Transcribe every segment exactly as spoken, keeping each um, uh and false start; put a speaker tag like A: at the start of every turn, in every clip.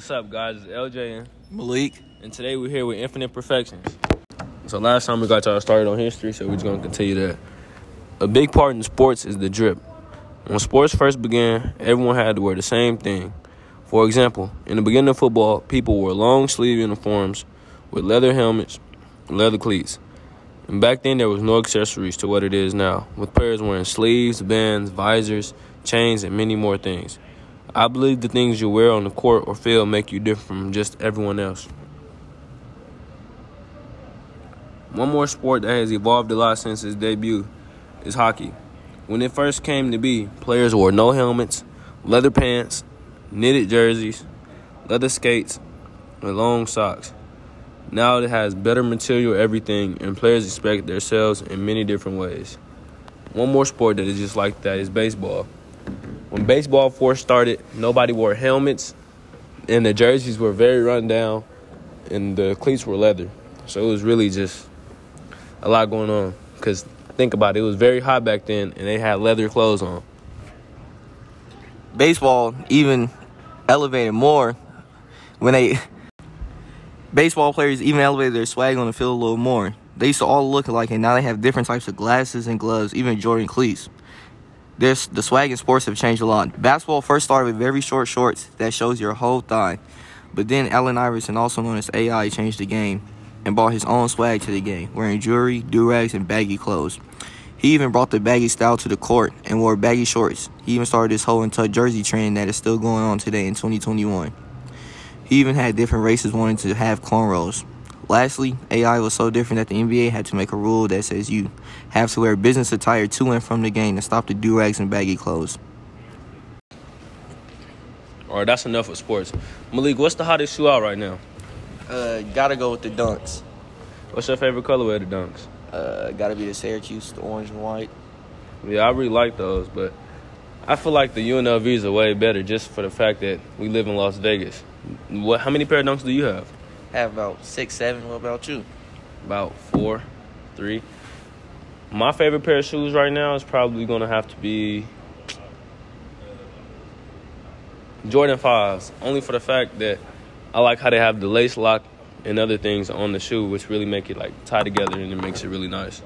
A: What's up, guys? It's L J and
B: Malik.
A: And today we're here with Infinite Perfections. So last time we got y'all started on history, so we're just going to continue that. A big part in sports is the drip. When sports first began, everyone had to wear the same thing. For example, in the beginning of football, people wore long sleeve uniforms with leather helmets and leather cleats. And back then, there was no accessories to what it is now, with players wearing sleeves, bands, visors, chains, and many more things. I believe the things you wear on the court or field make you different from just everyone else. One more sport that has evolved a lot since its debut is hockey. When it first came to be, players wore no helmets, leather pants, knitted jerseys, leather skates, and long socks. Now it has better material, everything, and players expect themselves in many different ways. One more sport that is just like that is baseball. When baseball first started, nobody wore helmets, and the jerseys were very run down, and the cleats were leather. So it was really just a lot going on. Because think about it, it was very hot back then, and they had leather clothes on.
B: Baseball even elevated more when they... Baseball players even elevated their swag on the field a little more. They used to all look alike, and now they have different types of glasses and gloves, even Jordan cleats. There's, the swag in sports have changed a lot. Basketball first started with very short shorts that shows your whole thigh. But then Allen Iverson, also known as A I, changed the game and brought his own swag to the game, wearing jewelry, do-rags, and baggy clothes. He even brought the baggy style to the court and wore baggy shorts. He even started this whole untucked jersey trend that is still going on today in twenty twenty-one. He even had different races wanting to have cornrows. Lastly, A I was so different that the N B A had to make a rule that says you have to wear business attire to and from the game to stop the do-rags and baggy clothes.
A: All right, that's enough of sports. Malik, what's the hottest shoe out right now?
B: Uh, gotta go with the Dunks.
A: What's your favorite colorway of the Dunks?
B: Uh, gotta be the Syracuse, the orange and white.
A: Yeah, I really like those, but I feel like the U N L Vs are way better just for the fact that we live in Las Vegas. What? How many pair of Dunks do you have?
B: I have about six, seven. What about you?
A: About four, three. My favorite pair of shoes right now is probably going to have to be Jordan fives, only for the fact that I like how they have the lace lock and other things on the shoe, which really make it like tie together and it makes it really nice.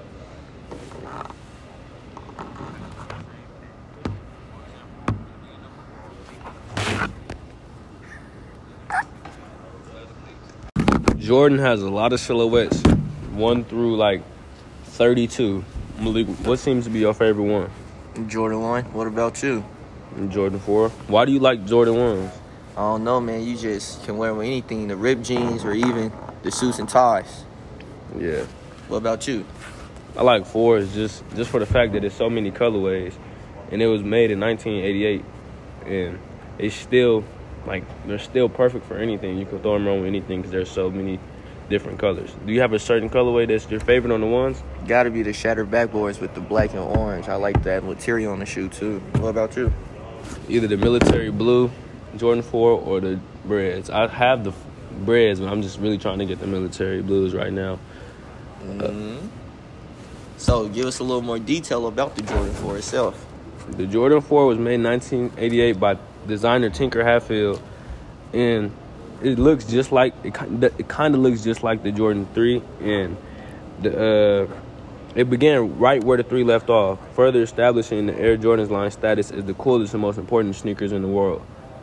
A: Jordan has a lot of silhouettes, one through like thirty-two. Malik, what seems to be your favorite one?
B: Jordan one. What about you?
A: Jordan four. Why do you like Jordan ones?
B: I don't know, man. You just can wear them with anything, the ripped jeans or even the suits and ties.
A: Yeah.
B: What about you?
A: I like fours just, just for the fact that there's so many colorways. And it was made in nineteen eighty-eight. And it's still... Like, they're still perfect for anything. You can throw them around with anything because there's so many different colors. Do you have a certain colorway that's your favorite on the ones?
B: Gotta be the shattered backboards with the black and orange. I like that material on the shoe, too. What about you?
A: Either the military blue, Jordan four, or the Breds. I have the Breds, but I'm just really trying to get the military blues right now.
B: Mm-hmm. Uh, so, give us a little more detail about the Jordan four itself.
A: The Jordan four was made in nineteen eighty-eight by designer Tinker Hatfield, and it looks just like it, it kind of looks just like the Jordan three, and the uh, it began right where the three left off, further establishing the Air Jordans line status as the coolest and most important sneakers in the world.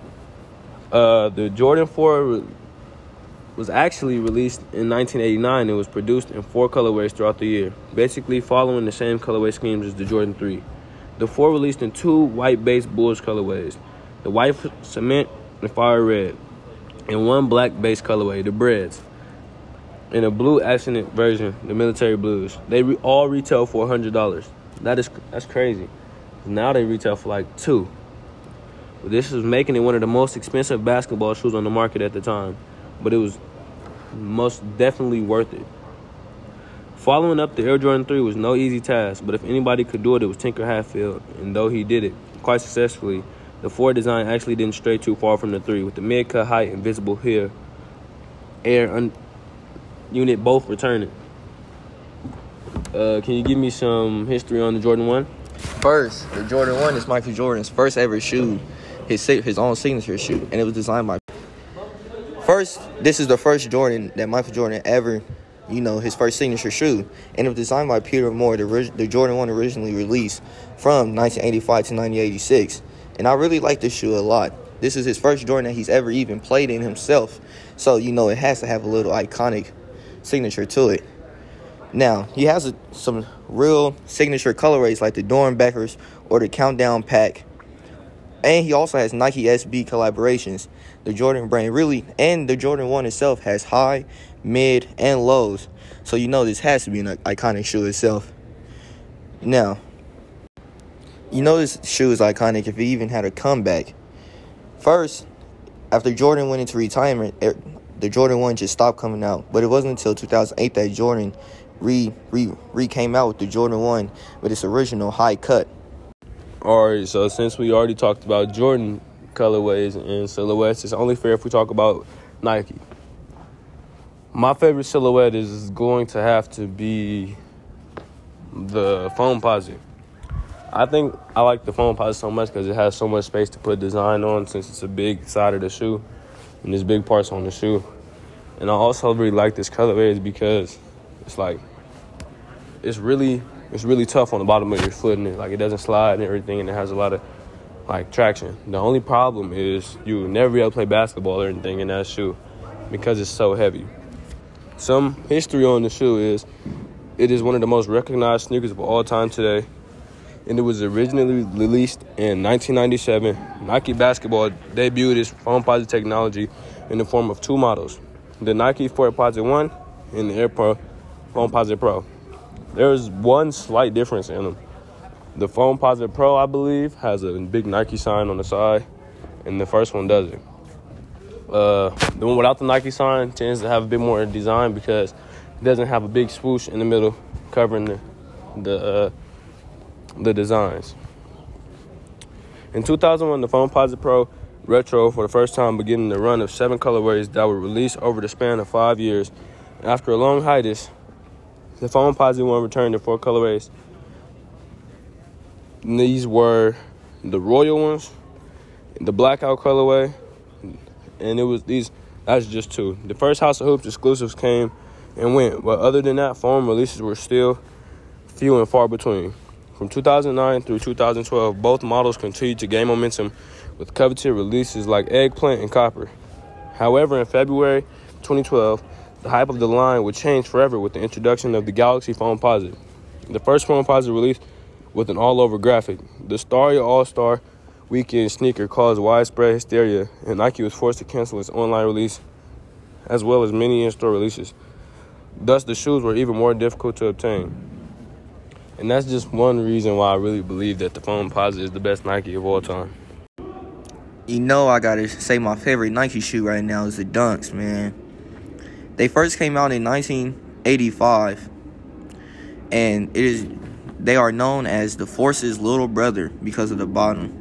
A: Uh, the Jordan four was actually released in nineteen eighty-nine. It was produced in four colorways throughout the year, basically following the same colorway schemes as the Jordan three. The four released in two white-based Bulls colorways, the white cement and fire red, and one black-based colorway, the Breds, and a blue accented version, the military blues. They re- all retail for one hundred dollars. That is that's crazy. Now they retail for like two. But this is making it one of the most expensive basketball shoes on the market at the time, but it was most definitely worth it. Following up the Air Jordan three was no easy task, but if anybody could do it, it was Tinker Hatfield, and though he did it quite successfully, the four design actually didn't stray too far from the three, with the mid-cut height and visible here, air un- unit both returning. Uh, can you give me some history on the Jordan one?
B: First, the Jordan one is Michael Jordan's first ever shoe, his his own signature shoe, and it was designed by First, this is the first Jordan that Michael Jordan ever, you know, his first signature shoe. And it was designed by Peter Moore, the, the Jordan one originally released from nineteen eighty-five to nineteen eighty-six. And I really like this shoe a lot. This is his first Jordan that he's ever even played in himself. So, you know, it has to have a little iconic signature to it. Now, he has a, some real signature colorways like the Dornbeckers or the Countdown Pack. And he also has Nike S B collaborations. The Jordan brand really, and the Jordan one itself has high, mid, and lows. So you know this has to be an iconic shoe itself. Now, you know this shoe is iconic if it even had a comeback. First, after Jordan went into retirement, the Jordan one just stopped coming out. But it wasn't until two thousand eight that Jordan re, re, re came out with the Jordan one with its original high cut.
A: Alright, so since we already talked about Jordan colorways and silhouettes, it's only fair if we talk about Nike. My favorite silhouette is going to have to be the Foamposite. I think I like the Foamposite so much because it has so much space to put design on, since it's a big side of the shoe and there's big parts on the shoe. And I also really like this colorway is because it's like it's really it's really tough on the bottom of your foot, and it like it doesn't slide and everything, and it has a lot of like traction. The only problem is you will never be able to play basketball or anything in that shoe because it's so heavy. Some history on the shoe is it is one of the most recognized sneakers of all time today, and it was originally released in nineteen ninety-seven. Nike Basketball debuted its Foamposite technology in the form of two models, the Nike Foamposite one and the Air Pro Foamposite Pro. There's one slight difference in them. The Foamposite Pro, I believe, has a big Nike sign on the side, and the first one doesn't. Uh, the one without the Nike sign tends to have a bit more design because it doesn't have a big swoosh in the middle covering the the, uh, the designs. In two thousand one, the Foamposite Pro Retro, for the first time, beginning the run of seven colorways that were released over the span of five years. After a long hiatus, the Foamposite one returned in four colorways. And these were the Royal ones, the Blackout colorway, and it was these. That's just two. The first House of Hoops exclusives came and went, but other than that, foam releases were still few and far between. From two thousand nine through two thousand twelve, both models continued to gain momentum with coveted releases like Eggplant and Copper. However, in February twenty twelve, the hype of the line would change forever with the introduction of the Galaxy Foamposite. The first Foamposite released with an all-over graphic. The Starry All-Star Weekend sneaker caused widespread hysteria, and Nike was forced to cancel its online release as well as many in-store releases. Thus, the shoes were even more difficult to obtain. And that's just one reason why I really believe that the Foamposite is the best Nike of all time.
B: You know, I gotta say my favorite Nike shoe right now is the Dunks, man. They first came out in nineteen eighty-five, and it is they are known as the Force's little brother because of the bottom.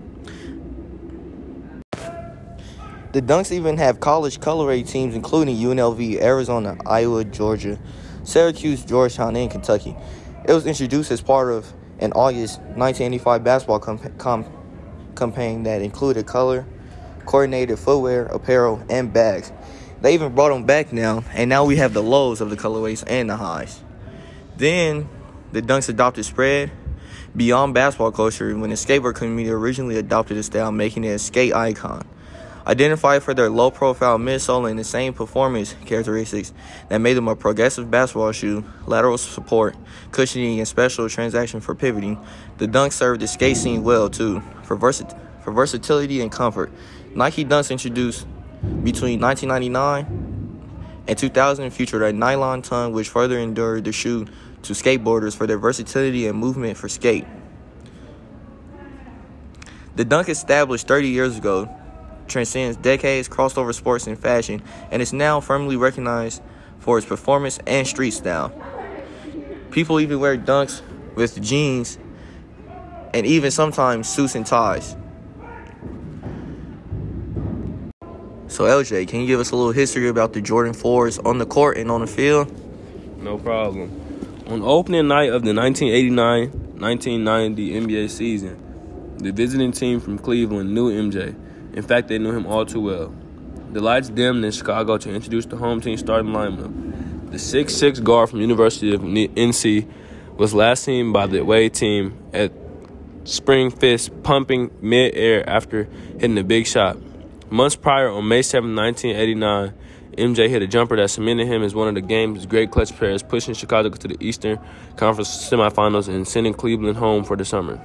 B: The Dunks even have college colorway teams including U N L V, Arizona, Iowa, Georgia, Syracuse, Georgetown, and Kentucky. It was introduced as part of an August nineteen eighty-five basketball comp- comp- campaign that included color, coordinated footwear, apparel, and bags. They even brought them back now, and now we have the lows of the colorways and the highs. Then, the Dunks adopted spread beyond basketball culture when the skateboard community originally adopted the style, making it a skate icon. Identified for their low-profile midsole and the same performance characteristics that made them a progressive basketball shoe, lateral support, cushioning, and special transaction for pivoting, the Dunks served the skate scene well, too, for, versi- for versatility and comfort. Nike Dunks introduced between nineteen ninety-nine and two thousand featured a nylon tongue, which further endured the shoe to skateboarders for their versatility and movement for skate. The Dunk, established thirty years ago, transcends decades, crossed over sports and fashion, and is now firmly recognized for its performance and street style. People even wear Dunks with jeans and even sometimes suits and ties. So L J, can you give us a little history about the Jordan fours on the court and on the field?
A: No problem. On opening night of the nineteen eighty-nine nineteen ninety N B A season, the visiting team from Cleveland knew M J. In fact, they knew him all too well. The lights dimmed in Chicago to introduce the home team starting lineup. The six foot six guard from University of N C was last seen by the away team at Spring Fist pumping mid-air after hitting a big shot. Months prior, on May seventh, nineteen eighty-nine, M J hit a jumper that cemented him as one of the game's great clutch players, pushing Chicago to the Eastern Conference semifinals and sending Cleveland home for the summer.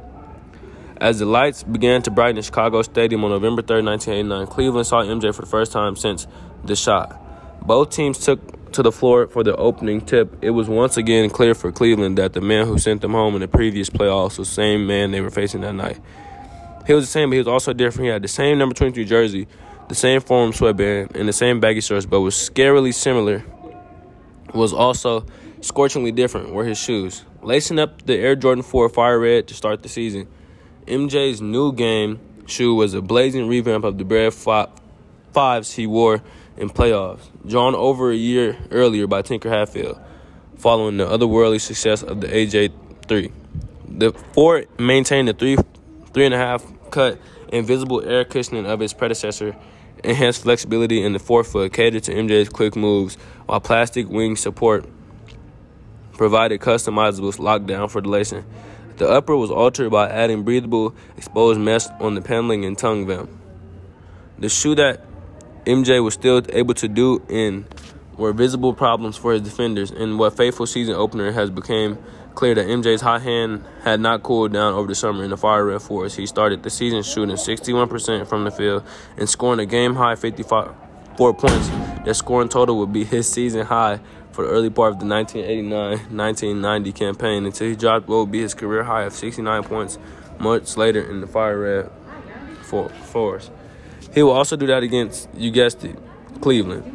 A: As the lights began to brighten in Chicago Stadium on November third, nineteen eighty-nine, Cleveland saw M J for the first time since the shot. Both teams took to the floor for the opening tip. It was once again clear for Cleveland that the man who sent them home in the previous playoffs was the same man they were facing that night. He was the same, but he was also different. He had the same number twenty-three jersey, the same form sweatband, and the same baggy shorts, but was scarily similar. Was also scorchingly different were his shoes. Lacing up the Air Jordan four Fire Red to start the season, M J's new game shoe was a blazing revamp of the Bread fives he wore in playoffs, drawn over a year earlier by Tinker Hatfield, following the otherworldly success of the A J three. The four maintained the three, three and a half cut invisible air cushioning of its predecessor, enhanced flexibility in the forefoot, catered to M J's quick moves, while plastic wing support provided customizable lockdown for the lacing. The upper was altered by adding breathable exposed mesh on the paneling and tongue vamp. The shoe that M J was still able to do in were visible problems for his defenders. In what faithful season opener has become clear that M J's hot hand had not cooled down over the summer in the Fire Red Force. He started the season shooting sixty-one percent from the field and scoring a game-high fifty-four points. That scoring total would be his season high for the early part of the nineteen eighty-nine nineteen ninety campaign until he dropped what would be his career high of sixty-nine points months later in the Fire Red Force. He will also do that against, you guessed it, Cleveland.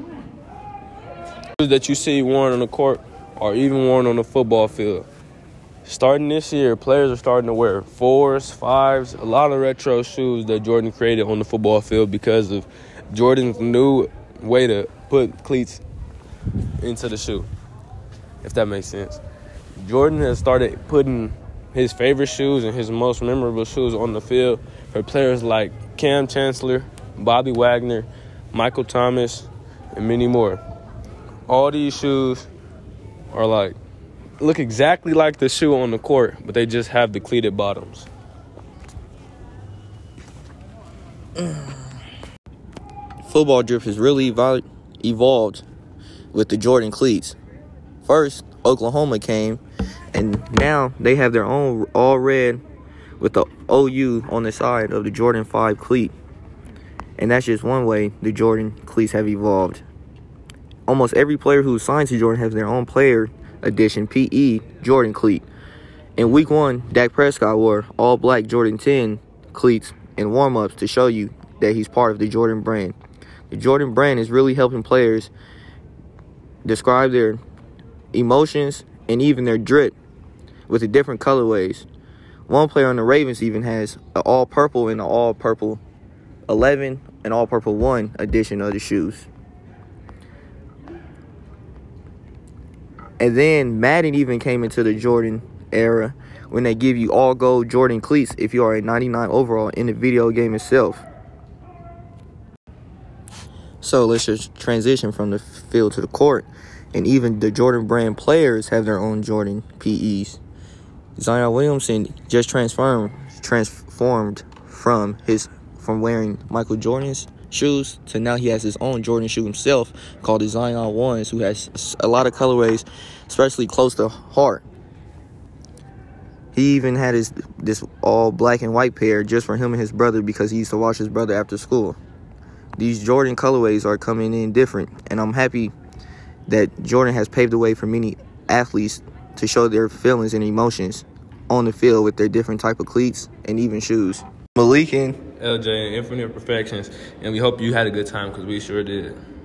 A: Shoes that you see worn on the court or even worn on the football field. Starting this year, players are starting to wear fours, fives, a lot of retro shoes that Jordan created on the football field because of Jordan's new way to put cleats into the shoe, if that makes sense. Jordan has started putting his favorite shoes and his most memorable shoes on the field for players like Cam Chancellor, Bobby Wagner, Michael Thomas, and many more. All these shoes are like, look exactly like the shoe on the court, but they just have the cleated bottoms.
B: Football drip has really evol- evolved with the Jordan cleats. First, Oklahoma came, and now they have their own all red with the O U on the side of the Jordan five cleat. And that's just one way the Jordan cleats have evolved. Almost every player who signs to Jordan has their own player edition P E Jordan cleat. In week one, Dak Prescott wore all black Jordan ten cleats in warm-ups to show you that he's part of the Jordan brand. The Jordan brand is really helping players describe their emotions and even their drip with the different colorways. One player on the Ravens even has an all-purple and an all-purple eleven and all-purple one edition of the shoes. And then Madden even came into the Jordan era when they give you all gold Jordan cleats if you are a ninety-nine overall in the video game itself. So let's just transition from the field to the court. And even the Jordan brand players have their own Jordan P Es. Zion Williamson just transformed transformed from his from wearing Michael Jordan's shoes to now he has his own Jordan shoe himself called the Zion Ones, who has a lot of colorways, especially close to heart. He even had his this all black and white pair just for him and his brother because he used to watch his brother after school. These Jordan colorways are coming in different, and I'm happy that Jordan has paved the way for many athletes to show their feelings and emotions on the field with their different type of cleats and even shoes. Malik and
A: L J, Infinite Perfections, and we hope you had a good time because we sure did.